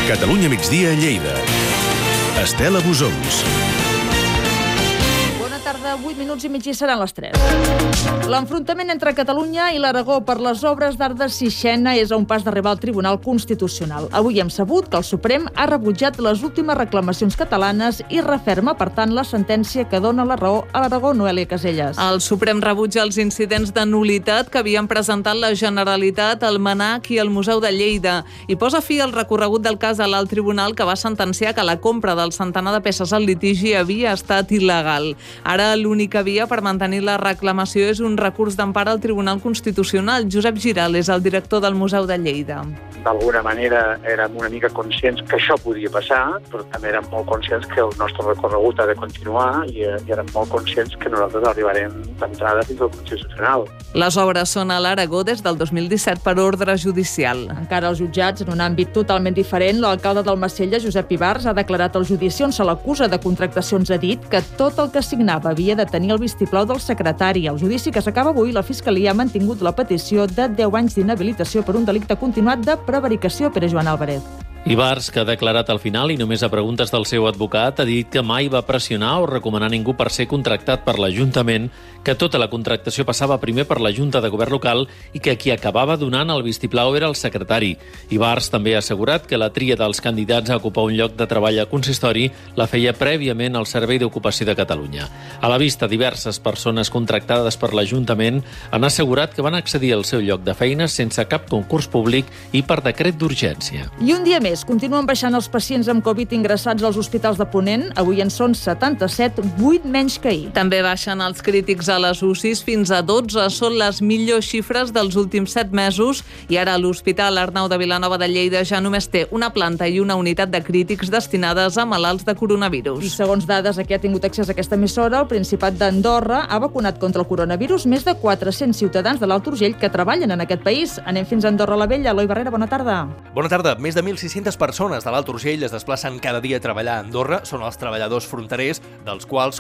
Catalunya migdia a Lleida. Estela Busons. Bona tarda, 8 minuts i mig i seran les 3. L'enfrontament entre Catalunya i l'Aragó per les obres d'art de Sixena és a un pas d'arribar al Tribunal Constitucional. Avui hem sabut que el Suprem ha rebutjat les últimes reclamacions catalanes i referma, per tant, la sentència que dona la raó a l'Aragó. Noelia Caselles. El Suprem rebutja els incidents de nul·litat que havien presentat la Generalitat, el MNAC i el Museu de Lleida i posa fi al recorregut del cas a l'alt tribunal, que va sentenciar que la compra del centenar de peces al litigi havia estat il·legal. Ara l'única via per mantenir la reclamació és un recurs d'empara al Tribunal Constitucional. Josep Giral és el director del Museu de Lleida. D'alguna manera érem una mica conscients que això podia passar, però també érem molt conscients que el nostre recorregut ha de continuar i érem molt conscients que nosaltres arribarem d'entrada fins al Constitucional. Les obres són a l'Aragó des del 2017 per ordre judicial. Encara als jutjats, en un àmbit totalment diferent, l'alcalde d'Almacelles, Josep Ibars, ha declarat al judici on se l'acusa de contractacions. Ha dit que tot el que signava havia de tenir el vistiplau del secretari. Al judici que s'acaba avui, la Fiscalia ha mantingut la petició de 10 anys d'inhabilitació per un delicte continuat de prevaricació. Per Joan Álvarez. Ibars, que ha declarat al final i només a preguntes del seu advocat, ha dit que mai va pressionar o recomanar ningú per ser contractat per l'Ajuntament, que tota la contractació passava primer per la Junta de Govern local i que qui acabava donant el vistiplau era el secretari. Ibars també ha assegurat que la tria dels candidats a ocupar un lloc de treball al consistori la feia prèviament al Servei d'Ocupació de Catalunya. A la vista, diverses persones contractades per l'Ajuntament han assegurat que van accedir al seu lloc de feina sense cap concurs públic i per decret d'urgència. I un dia més, continuen baixant els pacients amb Covid ingressats als hospitals de Ponent. Avui en són 77, 8 menys que ahir. També baixen els crítics a les UCIs fins a 12. Són les millors xifres dels últims 7 mesos i ara l'Hospital Arnau de Vilanova de Lleida ja només té una planta i una unitat de crítics destinades a malalts de coronavirus. I segons dades a què ha tingut accés a aquesta emissora, el Principat d'Andorra ha vacunat contra el coronavirus més de 400 ciutadans de l'Alt Urgell que treballen en aquest país. Anem fins a Andorra la Vella. Eloi Barrera, bona tarda. Bona tarda. Més de 1.600 persones de l'Alt Urgell es desplacen cada dia a treballar a Andorra. Són els treballadors fronterers, dels quals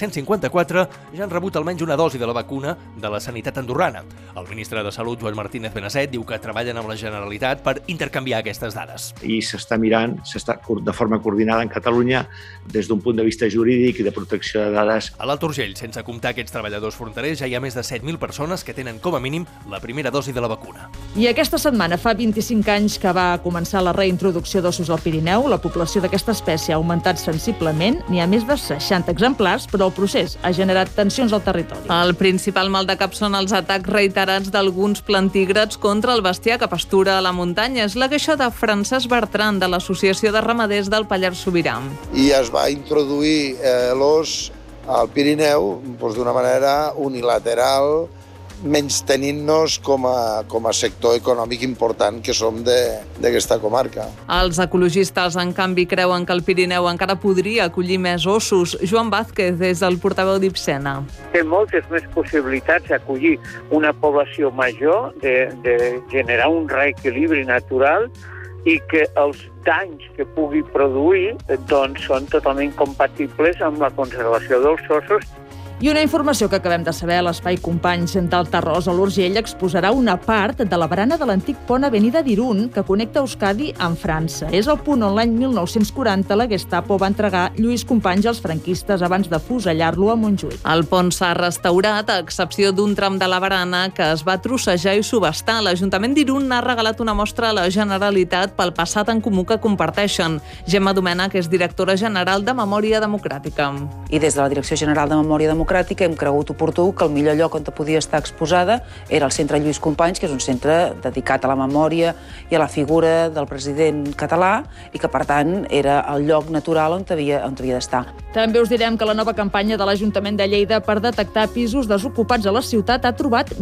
454 ja han rebut almenys una dosi de la vacuna de la sanitat andorrana. El ministre de Salut, Joan Martínez Benasset, diu que treballen amb la Generalitat per intercanviar aquestes dades. I s'està mirant, de forma coordinada en Catalunya, des d'un punt de vista jurídic i de protecció de dades. A l'Alt Urgell, sense comptar aquests treballadors fronterers, ja hi ha més de 7.000 persones que tenen com a mínim la primera dosi de la vacuna. I aquesta setmana fa 25 anys que va començar la reintroducció d'ossos al Pirineu. La població d'aquesta espècie ha augmentat sensiblement. N'hi ha més de 60 exemplars, però el procés ha generat tensions al territori. El principal mal de cap són els atacs reiterats d'alguns plantígrads contra el bestiar que pastura a la muntanya. És la queixa de Francesc Bertran, de l'Associació de Ramaders del Pallars Sobirà. I es va introduir l'os al Pirineu d'una manera unilateral, menys tenint-nos com a sector econòmic important que som d'aquesta comarca. Els ecologistes, en canvi, creuen que el Pirineu encara podria acollir més ossos. Joan Vázquez és el portaveu d'Ipsena. Té moltes més possibilitats d'acollir una població major, de generar un reequilibri natural i que els danys que pugui produir són totalment compatibles amb la conservació dels ossos. I una informació que acabem de saber, l'Espai Companys del Tarròs a l'Urgell exposarà una part de la barana de l'antic pont Avenida d'Irun que connecta Euskadi amb França. És el punt on l'any 1940 la Gestapo va entregar Lluís Companys als franquistes abans de fusellar-lo a Montjuïc. El pont s'ha restaurat, a excepció d'un tram de la barana que es va trossejar i subhastar. L'Ajuntament d'Irun n'ha regalat una mostra a la Generalitat pel passat en comú que comparteixen. Gemma Domènech és directora general de Memòria Democràtica. I des de la Direcció General de Memòria Democràtica hem cregut oportú que el millor lloc on podia estar exposada era el Centre Lluís Companys, que és un centre dedicat a la memòria i a la figura del president català i que, per tant, era el lloc natural on havia d'estar. També us direm que la nova campanya de l'Ajuntament de Lleida per detectar pisos desocupats a la ciutat ha trobat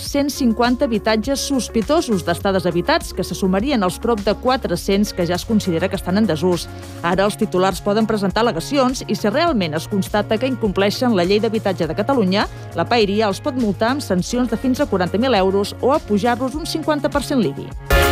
1.150 habitatges sospitosos d'estar deshabitats, que se sumarien als prop de 400 que ja es considera que estan en desús. Ara els titulars poden presentar al·legacions i si realment es constata que incompleixen la llei d'habitatge de Catalunya, la paeria els pot multar amb sancions de fins a 40.000 euros o a pujar-los un 50% l'IBI.